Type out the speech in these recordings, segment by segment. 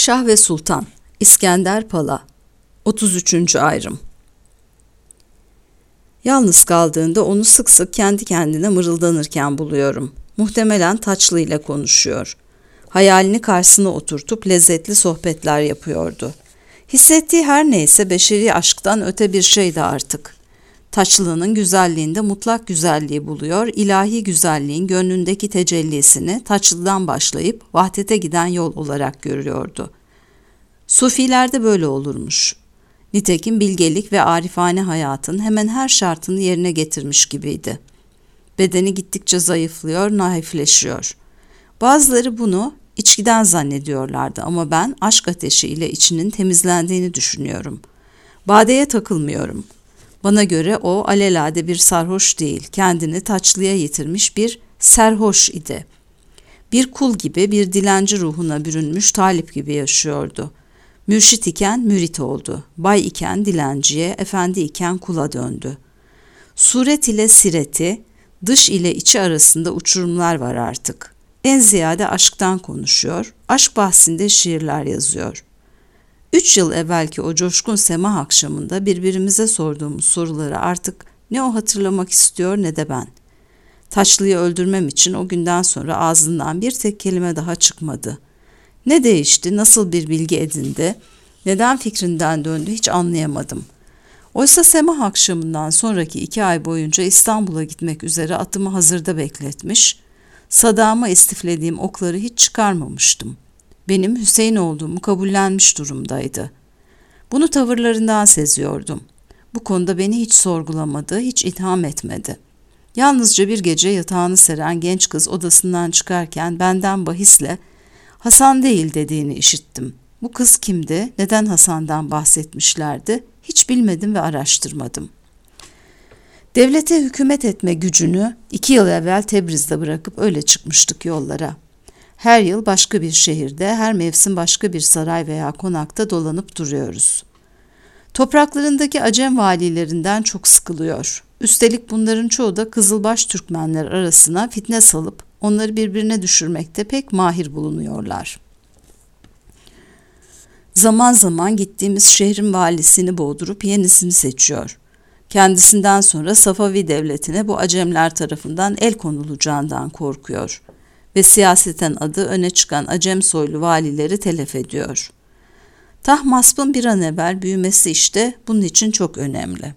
Şah ve Sultan, İskender Pala, 33. ayrım. Yalnız kaldığında onu sık sık kendi kendine mırıldanırken buluyorum. Muhtemelen Taçlı ile konuşuyor. Hayalini karşısına oturtup lezzetli sohbetler yapıyordu. Hissettiği her neyse beşeri aşktan öte bir şeydi artık. Taçlı'nın güzelliğinde mutlak güzelliği buluyor, ilahi güzelliğin gönlündeki tecellisini Taçlı'dan başlayıp vahdete giden yol olarak görüyordu. Sufilerde böyle olurmuş. Nitekim bilgelik ve arifane hayatın hemen her şartını yerine getirmiş gibiydi. Bedeni gittikçe zayıflıyor, naifleşiyor. Bazıları bunu içkiden zannediyorlardı ama ben aşk ateşi ile içinin temizlendiğini düşünüyorum. Badeye takılmıyorum. Bana göre o alelade bir sarhoş değil, kendini Taçlı'ya yitirmiş bir serhoş idi. Bir kul gibi, bir dilenci ruhuna bürünmüş talip gibi yaşıyordu. Mürşit iken mürit oldu, bay iken dilenciye, efendi iken kula döndü. Suret ile sireti, dış ile içi arasında uçurumlar var artık. En ziyade aşktan konuşuyor, aşk bahsinde şiirler yazıyor. 3 yıl evvelki o coşkun semah akşamında birbirimize sorduğumuz soruları artık ne o hatırlamak istiyor ne de ben. Taçlı'yı öldürmem için o günden sonra ağzından bir tek kelime daha çıkmadı. Ne değişti, nasıl bir bilgi edindi, neden fikrinden döndü hiç anlayamadım. Oysa semah akşamından sonraki 2 ay boyunca İstanbul'a gitmek üzere atımı hazırda bekletmiş, sadağıma istiflediğim okları hiç çıkarmamıştım. Benim Hüseyin olduğumu kabullenmiş durumdaydı. Bunu tavırlarından seziyordum. Bu konuda beni hiç sorgulamadı, hiç itham etmedi. Yalnızca bir gece yatağını seren genç kız odasından çıkarken benden bahisle Hasan değil dediğini işittim. Bu kız kimdi, neden Hasan'dan bahsetmişlerdi, hiç bilmedim ve araştırmadım. Devlete hükümet etme gücünü 2 yıl evvel Tebriz'de bırakıp öyle çıkmıştık yollara. Her yıl başka bir şehirde, her mevsim başka bir saray veya konakta dolanıp duruyoruz. Topraklarındaki Acem valilerinden çok sıkılıyor. Üstelik bunların çoğu da Kızılbaş Türkmenler arasına fitne salıp onları birbirine düşürmekte pek mahir bulunuyorlar. Zaman zaman gittiğimiz şehrin valisini boğdurup yenisini seçiyor. Kendisinden sonra Safavi devletine bu Acemler tarafından el konulacağından korkuyor ve siyaseten adı öne çıkan Acem soylu valileri telef ediyor. Tahmasp'ın bir an evvel büyümesi işte bunun için çok önemli.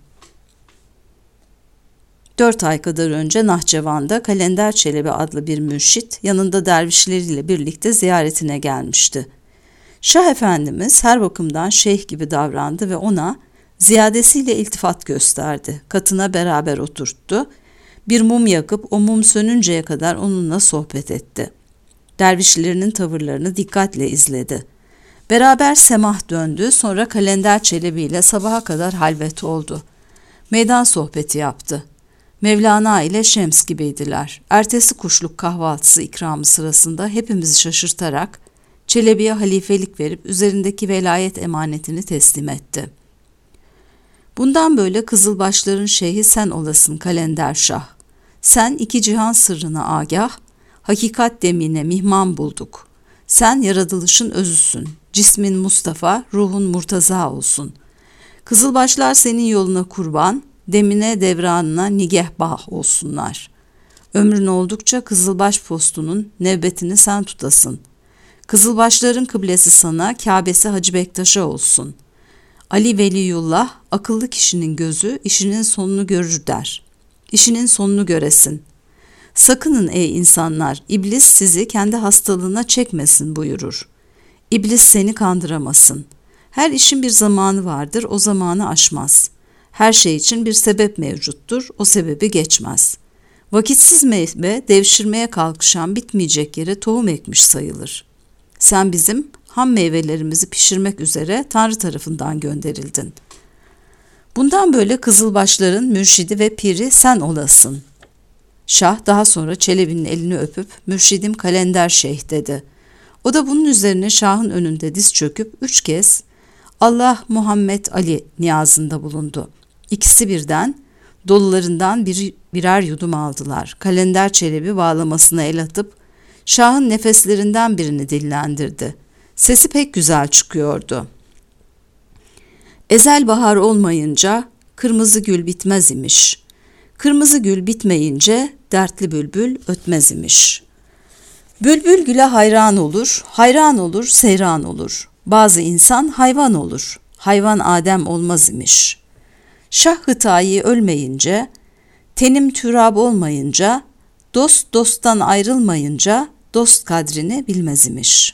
4 ay kadar önce Nahçıvan'da Kalender Çelebi adlı bir mürşit yanında dervişleriyle birlikte ziyaretine gelmişti. Şah Efendimiz her bakımdan şeyh gibi davrandı ve ona ziyadesiyle iltifat gösterdi. Katına beraber oturttu. Bir mum yakıp o mum sönünceye kadar onunla sohbet etti. Dervişlerinin tavırlarını dikkatle izledi. Beraber semah döndü, sonra Kalender Çelebi ile sabaha kadar halvet oldu. Meydan sohbeti yaptı. Mevlana ile Şems gibiydiler. Ertesi kuşluk kahvaltısı ikramı sırasında hepimizi şaşırtarak Çelebi'ye halifelik verip üzerindeki velayet emanetini teslim etti. Bundan böyle Kızılbaşların şeyhi sen olasın Kalender Şah. Sen 2 cihan sırrına agah, hakikat demine mihman bulduk. Sen yaratılışın özüsün, cismin Mustafa, ruhun Murtaza olsun. Kızılbaşlar senin yoluna kurban, demine devranına nigehbah olsunlar. Ömrün oldukça Kızılbaş postunun nöbetini sen tutasın. Kızılbaşların kıblesi sana, Kâbesi Hacı Bektaş'a olsun. Ali Veliyullah, akıllı kişinin gözü işinin sonunu görür der. İşinin sonunu göresin. Sakının ey insanlar, iblis sizi kendi hastalığına çekmesin buyurur. İblis seni kandıramasın. Her işin bir zamanı vardır, o zamanı aşmaz. Her şey için bir sebep mevcuttur, o sebebi geçmez. Vakitsiz meyve devşirmeye kalkışan bitmeyecek yere tohum ekmiş sayılır. Sen bizim ham meyvelerimizi pişirmek üzere Tanrı tarafından gönderildin. Bundan böyle Kızılbaşların mürşidi ve piri sen olasın. Şah daha sonra Çelebi'nin elini öpüp mürşidim Kalender Şeyh dedi. O da bunun üzerine Şah'ın önünde diz çöküp 3 kez Allah Muhammed Ali niyazında bulundu. İkisi birden dolularından birer yudum aldılar. Kalender Çelebi bağlamasına el atıp Şah'ın nefeslerinden birini dillendirdi. Sesi pek güzel çıkıyordu. Ezel bahar olmayınca kırmızı gül bitmez imiş. Kırmızı gül bitmeyince dertli bülbül ötmez imiş. Bülbül güle hayran olur, hayran olur, seyran olur. Bazı insan hayvan olur, hayvan Adem olmaz imiş. Şah Hıtayi ölmeyince, tenim türab olmayınca, dost dosttan ayrılmayınca dost kadrini bilmez imiş.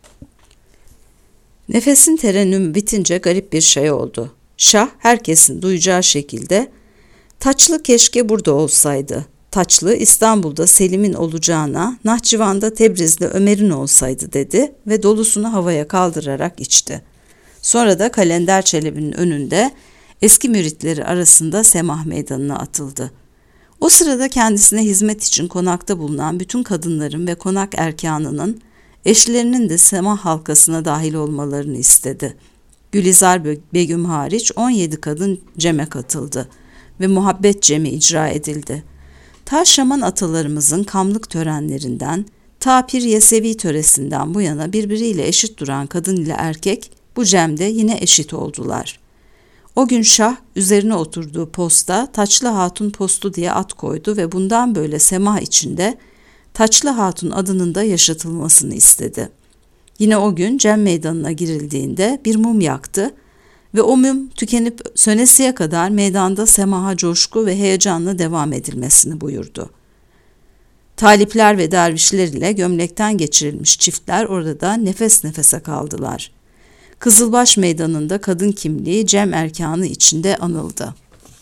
Nefesin terennüm bitince garip bir şey oldu. Şah herkesin duyacağı şekilde, "Taçlı keşke burada olsaydı. Taçlı İstanbul'da Selim'in olacağına, Nahçıvan'da Tebriz'de Ömer'in olsaydı" dedi ve dolusunu havaya kaldırarak içti. Sonra da Kalender Çelebi'nin önünde eski müritleri arasında semah meydanına atıldı. O sırada kendisine hizmet için konakta bulunan bütün kadınların ve konak erkanının, eşlerinin de semah halkasına dahil olmalarını istedi. Gülizar Begüm hariç 17 kadın ceme katıldı ve muhabbet cemi icra edildi. Ta Şaman atalarımızın kamlık törenlerinden, ta Pir Yesevi töresinden bu yana birbiriyle eşit duran kadın ile erkek bu cemde yine eşit oldular. O gün Şah üzerine oturduğu posta Taçlı Hatun postu diye ad koydu ve bundan böyle semah içinde Taçlı Hatun adının da yaşatılmasını istedi. Yine o gün cem meydanına girildiğinde bir mum yaktı ve o mum tükenip sönesiye kadar meydanda semaha coşku ve heyecanla devam edilmesini buyurdu. Talipler ve dervişler ile gömlekten geçirilmiş çiftler orada nefes nefese kaldılar. Kızılbaş Meydanı'nda kadın kimliği cem erkanı içinde anıldı.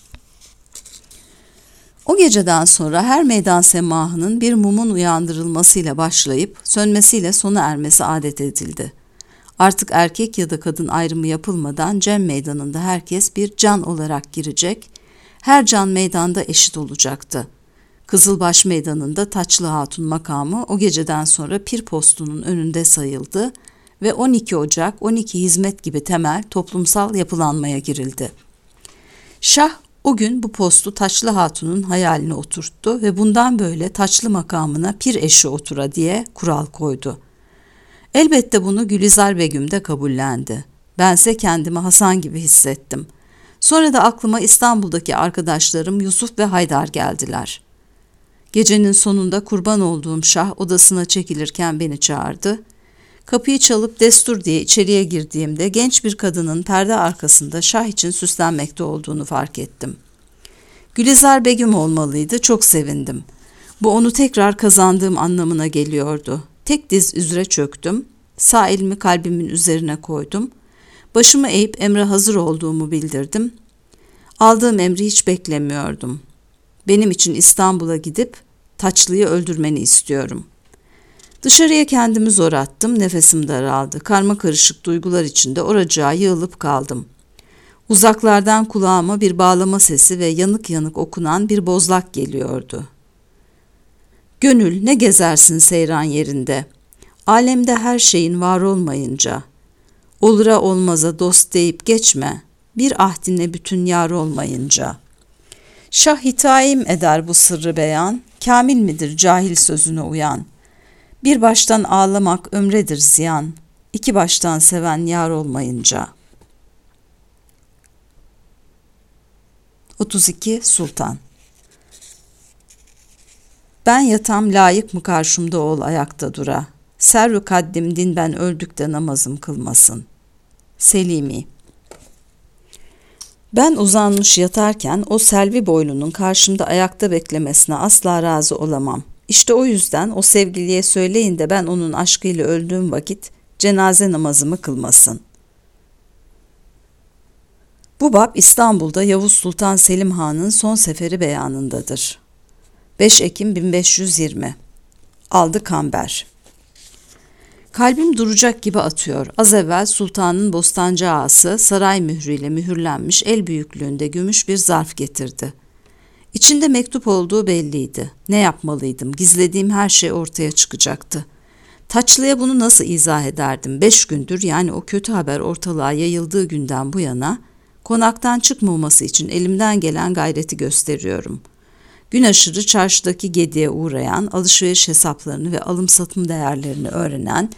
O geceden sonra her meydan semahının bir mumun uyandırılmasıyla başlayıp sönmesiyle sona ermesi adet edildi. Artık erkek ya da kadın ayrımı yapılmadan cem meydanında herkes bir can olarak girecek, her can meydanda eşit olacaktı. Kızılbaş Meydanı'nda Taçlı Hatun makamı o geceden sonra pir postunun önünde sayıldı ve 12 Ocak 12 hizmet gibi temel toplumsal yapılanmaya girildi. Şah o gün bu postu Taçlı Hatun'un hayaline oturttu ve bundan böyle Taçlı makamına pir eşi otura diye kural koydu. Elbette bunu Gülizar Begüm de kabullendi. Bense kendimi Hasan gibi hissettim. Sonra da aklıma İstanbul'daki arkadaşlarım Yusuf ve Haydar geldiler. Gecenin sonunda kurban olduğum Şah odasına çekilirken beni çağırdı. Kapıyı çalıp destur diye içeriye girdiğimde genç bir kadının perde arkasında Şah için süslenmekte olduğunu fark ettim. Gülizar Begüm olmalıydı, çok sevindim. Bu onu tekrar kazandığım anlamına geliyordu. Tek diz üzere çöktüm, sağ elimi kalbimin üzerine koydum. Başımı eğip emre hazır olduğumu bildirdim. Aldığım emri hiç beklemiyordum. Benim için İstanbul'a gidip Taçlı'yı öldürmeni istiyorum. Dışarıya kendimi zor attım, nefesim daraldı. Karmakarışık duygular içinde oracığa yığılıp kaldım. Uzaklardan kulağıma bir bağlama sesi ve yanık yanık okunan bir bozlak geliyordu. Gönül ne gezersin seyran yerinde, alemde her şeyin var olmayınca, olura olmaza dost deyip geçme, bir ahdine bütün yar olmayınca. Şah hitaim eder bu sırrı beyan, kamil midir cahil sözüne uyan? Bir baştan ağlamak ömredir ziyan, iki baştan seven yar olmayınca. 32 Sultan. Ben yatam layık mı karşımda ol ayakta dura, serru kaddim din ben öldükte namazım kılmasın. Selimi. Ben uzanmış yatarken o selvi boylunun karşımda ayakta beklemesine asla razı olamam. İşte o yüzden o sevgiliye söyleyin de ben onun aşkıyla öldüğüm vakit cenaze namazımı kılmasın. Bu bab İstanbul'da Yavuz Sultan Selim Han'ın son seferi beyanındadır. 5 Ekim 1520. Aldı Kamber. Kalbim duracak gibi atıyor. Az evvel sultanın bostancı ağası saray mührüyle mühürlenmiş el büyüklüğünde gümüş bir zarf getirdi. İçinde mektup olduğu belliydi. Ne yapmalıydım? Gizlediğim her şey ortaya çıkacaktı. Taçlı'ya bunu nasıl izah ederdim? 5 gündür, yani o kötü haber ortalığa yayıldığı günden bu yana konaktan çıkmaması için elimden gelen gayreti gösteriyorum. Gün aşırı çarşıdaki gediğe uğrayan, alışveriş hesaplarını ve alım satım değerlerini öğrenen,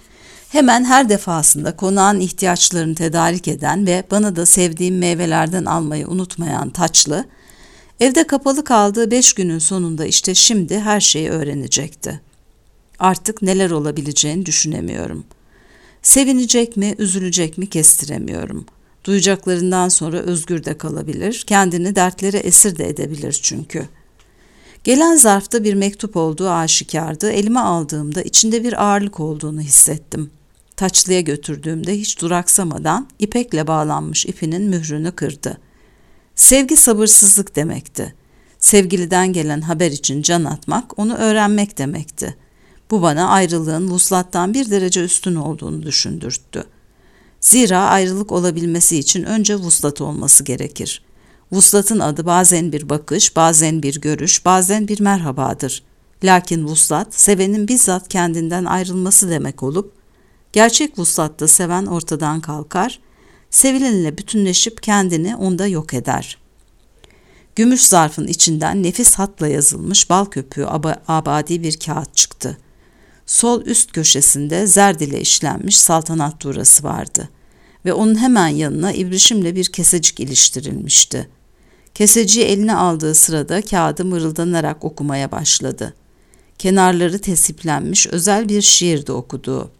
Hemen her defasında konağın ihtiyaçlarını tedarik eden ve bana da sevdiğim meyvelerden almayı unutmayan Taçlı, evde kapalı kaldığı 5 günün sonunda işte şimdi her şeyi öğrenecekti. Artık neler olabileceğini düşünemiyorum. Sevinecek mi, üzülecek mi kestiremiyorum. Duyacaklarından sonra özgür de kalabilir, kendini dertlere esir de edebilir çünkü. Gelen zarfta bir mektup olduğu aşikardı. Elime aldığımda içinde bir ağırlık olduğunu hissettim. Taçlı'ya götürdüğümde hiç duraksamadan ipekle bağlanmış ipinin mührünü kırdı. Sevgi sabırsızlık demekti. Sevgiliden gelen haber için can atmak, onu öğrenmek demekti. Bu bana ayrılığın vuslattan bir derece üstün olduğunu düşündürttü. Zira ayrılık olabilmesi için önce vuslat olması gerekir. Vuslatın adı bazen bir bakış, bazen bir görüş, bazen bir merhabadır. Lakin vuslat, sevenin bizzat kendinden ayrılması demek olup, gerçek vuslatta seven ortadan kalkar, sevilenle bütünleşip kendini onda yok eder. Gümüş zarfın içinden nefis hatla yazılmış bal köpüğü abadi bir kağıt çıktı. Sol üst köşesinde zerd ile işlenmiş saltanat durası vardı ve onun hemen yanına ibrişimle bir kesecik iliştirilmişti. Keseciği eline aldığı sırada kağıdı mırıldanarak okumaya başladı. Kenarları tesiplenmiş özel bir şiirdi okuduğu.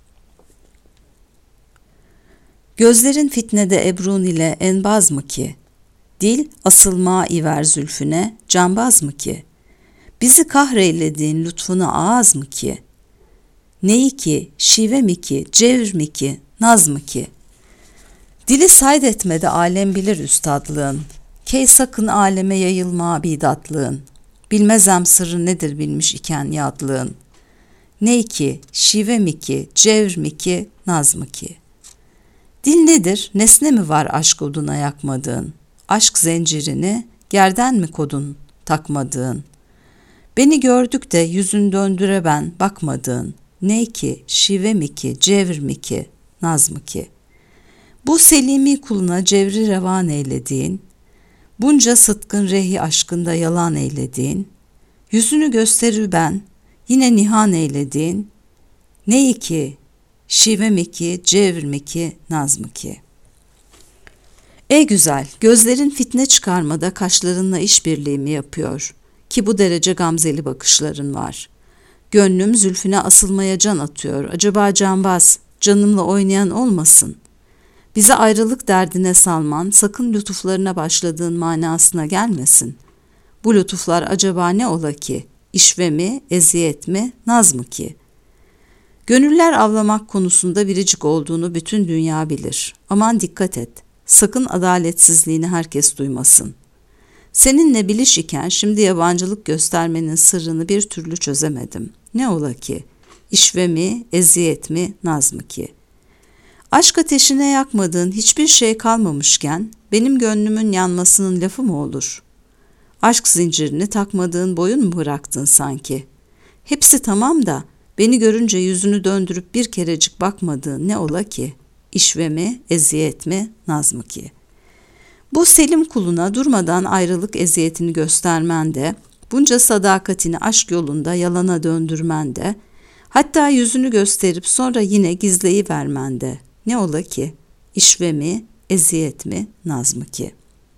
Gözlerin fitnede ebrun ile enbaz mı ki? Dil asılma iver zülfüne cambaz mı ki? Bizi kahreylediğin lütfuna ağız mı ki? Neyi ki, şive mi ki, cevr mi ki, naz mı ki? Dili saydetmede alem bilir üstadlığın. Key sakın aleme yayılma bidatlığın. Bilmezem sırrı nedir bilmiş iken yadlığın. Ney ki, şive mi ki, cevr mi ki, naz mı ki? Dil nedir, nesne mi var aşk oduna yakmadığın? Aşk zincirini gerden mi kodun takmadığın? Beni gördük de yüzün döndüre ben bakmadığın. Ney ki, şive mi ki, cevr mi ki, naz mı ki? Bu selimi kuluna cevri revan eylediğin, bunca sıtkın rehi aşkında yalan eylediğin, yüzünü gösterir ben, yine nihan eylediğin, ney ki, şive mi ki, cevr mi ki, naz mı ki? Ey güzel, gözlerin fitne çıkarmada kaşlarınla işbirliği mi yapıyor? Ki bu derece gamzeli bakışların var. Gönlüm zülfüne asılmaya can atıyor. Acaba cambaz, canımla oynayan olmasın? Bize ayrılık derdine salman, sakın lütuflarına başladığın manasına gelmesin. Bu lütuflar acaba ne ola ki? İşve mi, eziyet mi, naz mı ki? Gönüller avlamak konusunda biricik olduğunu bütün dünya bilir. Aman dikkat et, sakın adaletsizliğini herkes duymasın. Seninle biliş iken şimdi yabancılık göstermenin sırrını bir türlü çözemedim. Ne ola ki? İşve mi, eziyet mi, naz mı ki? Aşk ateşine yakmadığın hiçbir şey kalmamışken benim gönlümün yanmasının lafı mı olur? Aşk zincirini takmadığın boyun mu bıraktın sanki? Hepsi tamam da beni görünce yüzünü döndürüp bir kerecik bakmadığın ne ola ki? İşve mi, eziyet mi, naz mı ki? Bu selim kuluna durmadan ayrılık eziyetini göstermen de, bunca sadakatini aşk yolunda yalana döndürmen de, hatta yüzünü gösterip sonra yine gizleyivermen de, ne ola ki? İşve mi, eziyet mi, naz mı ki?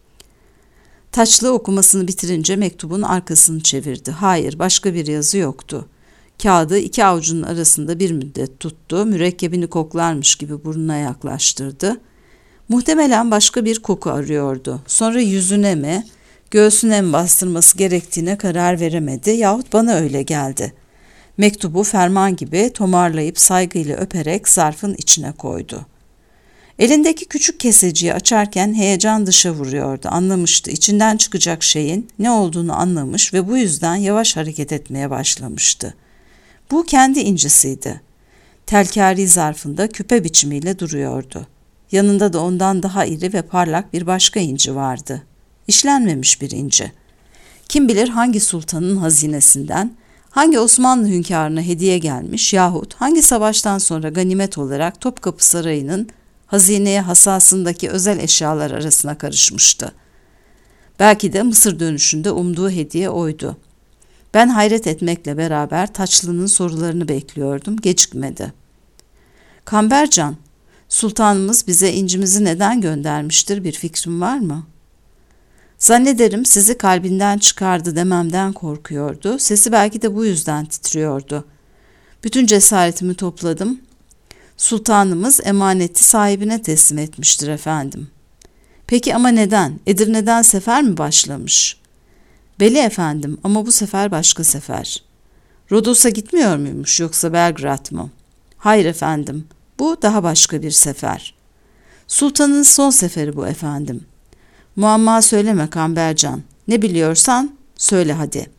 Taçlı okumasını bitirince mektubun arkasını çevirdi. Hayır, başka bir yazı yoktu. Kağıdı iki avucunun arasında bir müddet tuttu, mürekkebini koklarmış gibi burnuna yaklaştırdı. Muhtemelen başka bir koku arıyordu. Sonra yüzüne mi, göğsüne mi bastırması gerektiğine karar veremedi yahut bana öyle geldi. Mektubu ferman gibi tomarlayıp saygıyla öperek zarfın içine koydu. Elindeki küçük keseciyi açarken heyecan dışa vuruyordu. Anlamıştı, içinden çıkacak şeyin ne olduğunu anlamış ve bu yüzden yavaş hareket etmeye başlamıştı. Bu kendi incisiydi. Telkari zarfında küpe biçimiyle duruyordu. Yanında da ondan daha iri ve parlak bir başka inci vardı. İşlenmemiş bir inci. Kim bilir hangi sultanın hazinesinden, hangi Osmanlı hünkârına hediye gelmiş yahut hangi savaştan sonra ganimet olarak Topkapı Sarayı'nın hazineye hasasındaki özel eşyalar arasına karışmıştı. Belki de Mısır dönüşünde umduğu hediye oydu. Ben hayret etmekle beraber Taçlı'nın sorularını bekliyordum, gecikmedi. Kambercan, sultanımız bize incimizi neden göndermiştir, bir fikrin var mı? Zannederim sizi kalbinden çıkardı dememden korkuyordu. Sesi belki de bu yüzden titriyordu. Bütün cesaretimi topladım. Sultanımız emaneti sahibine teslim etmiştir efendim. Peki ama neden? Edirne'den sefer mi başlamış? Beli efendim, ama bu sefer başka sefer. Rodos'a gitmiyor muymuş, yoksa Belgrad mı? Hayır efendim, bu daha başka bir sefer. Sultanın son seferi bu efendim. Muamma söyleme Kambercan. Ne biliyorsan söyle hadi.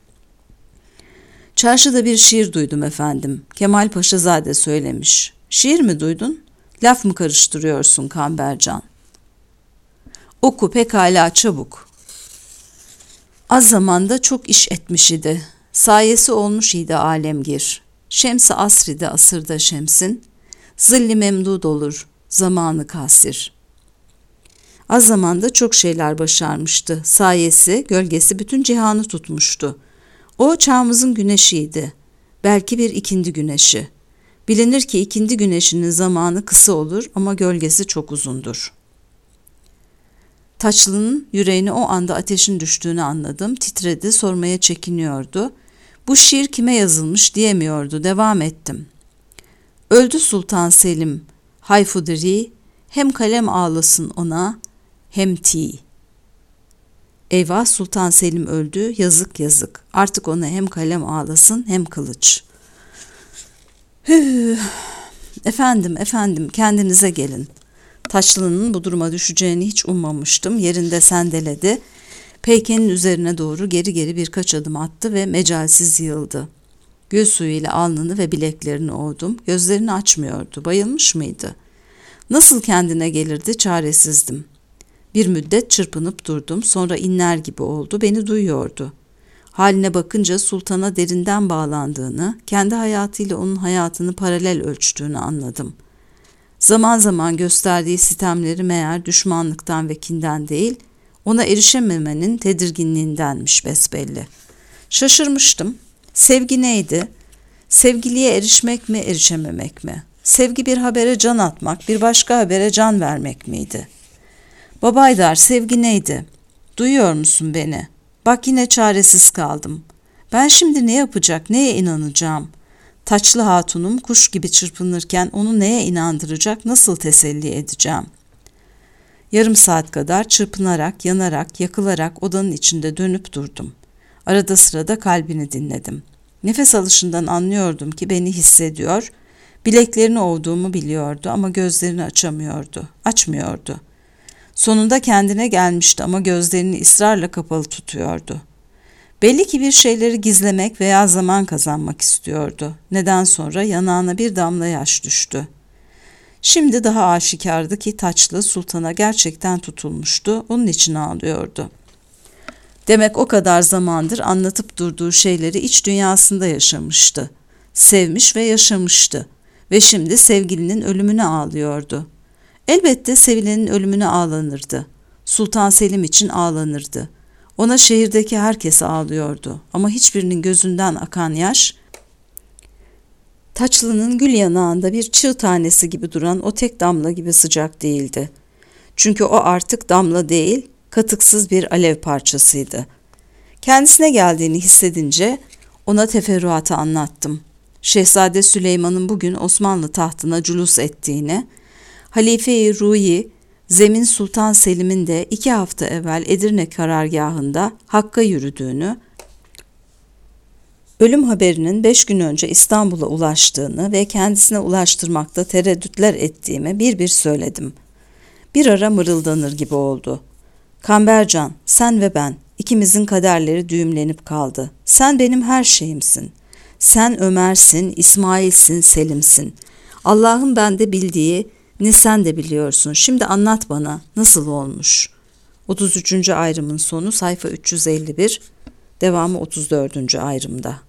Çarşıda bir şiir duydum efendim. Kemal Paşazade söylemiş. Şiir mi duydun? Laf mı karıştırıyorsun Kambercan? Oku pekala çabuk. Az zamanda çok iş etmiş idi. Sayesi olmuş idi alemgir. Şems-i asride asırda şemsin. Zilli memdud olur zamanı kasir. Az zamanda çok şeyler başarmıştı. Sayesi, gölgesi bütün cihanı tutmuştu. O çağımızın güneşiydi. Belki bir ikindi güneşi. Bilinir ki ikindi güneşinin zamanı kısa olur ama gölgesi çok uzundur. Taçlı'nın yüreğine o anda ateşin düştüğünü anladım. Titredi, sormaya çekiniyordu. Bu şiir kime yazılmış diyemiyordu. Devam ettim. Öldü Sultan Selim, hayfudri, hem kalem ağlasın ona, hem ti. Eyvah, Sultan Selim öldü, yazık yazık. Artık ona hem kalem ağlasın hem kılıç. Efendim, kendinize gelin. Taçlı'nın bu duruma düşeceğini hiç ummamıştım. Yerinde sendeledi. Peykenin üzerine doğru geri geri birkaç adım attı ve mecalsiz yığıldı. Gül suyuyla alnını ve bileklerini ovdum. Gözlerini açmıyordu. Bayılmış mıydı? Nasıl kendine gelirdi, çaresizdim. Bir müddet çırpınıp durdum. Sonra inler gibi oldu. Beni duyuyordu. Haline bakınca sultana derinden bağlandığını, kendi hayatıyla onun hayatını paralel ölçtüğünü anladım. Zaman zaman gösterdiği sitemleri meğer düşmanlıktan ve kinden değil, ona erişememenin tedirginliğindenmiş besbelli. Şaşırmıştım. Sevgi neydi? Sevgiliye erişmek mi, erişememek mi? Sevgi bir habere can atmak, bir başka habere can vermek miydi? Babaydar, sevgi neydi? Duyuyor musun beni? Bak yine çaresiz kaldım. Ben şimdi ne yapacak, neye inanacağım? Taçlı hatunum kuş gibi çırpınırken onu neye inandıracak, nasıl teselli edeceğim? Yarım saat kadar çırpınarak, yanarak, yakılarak odanın içinde dönüp durdum. Arada sırada kalbini dinledim. Nefes alışından anlıyordum ki beni hissediyor, bileklerini ovduğumu biliyordu ama gözlerini açmıyordu. Sonunda kendine gelmişti ama gözlerini ısrarla kapalı tutuyordu. Belli ki bir şeyleri gizlemek veya zaman kazanmak istiyordu. Neden sonra yanağına bir damla yaş düştü. Şimdi daha aşikardı ki Taçlı sultana gerçekten tutulmuştu, onun için ağlıyordu. Demek o kadar zamandır anlatıp durduğu şeyleri iç dünyasında yaşamıştı. Sevmiş ve yaşamıştı ve şimdi sevgilinin ölümüne ağlıyordu. Elbette sevilenin ölümüne ağlanırdı. Sultan Selim için ağlanırdı. Ona şehirdeki herkes ağlıyordu ama hiçbirinin gözünden akan yaş, Taçlı'nın gül yanağında bir çığ tanesi gibi duran o tek damla gibi sıcak değildi. Çünkü o artık damla değil, katıksız bir alev parçasıydı. Kendisine geldiğini hissedince ona teferruatı anlattım. Şehzade Süleyman'ın bugün Osmanlı tahtına cülus ettiğini, Halife-i Ruhi, Zemin Sultan Selim'in de 2 hafta evvel Edirne karargahında Hakk'a yürüdüğünü, ölüm haberinin 5 gün önce İstanbul'a ulaştığını ve kendisine ulaştırmakta tereddütler ettiğimi bir söyledim. Bir ara mırıldanır gibi oldu. Kambercan, sen ve ben, ikimizin kaderleri düğümlenip kaldı. Sen benim her şeyimsin. Sen Ömer'sin, İsmail'sin, Selim'sin. Allah'ın bende bildiği, ne sen de biliyorsun. Şimdi anlat bana, nasıl olmuş? 33. ayrımın sonu sayfa 351, devamı 34. ayrımda.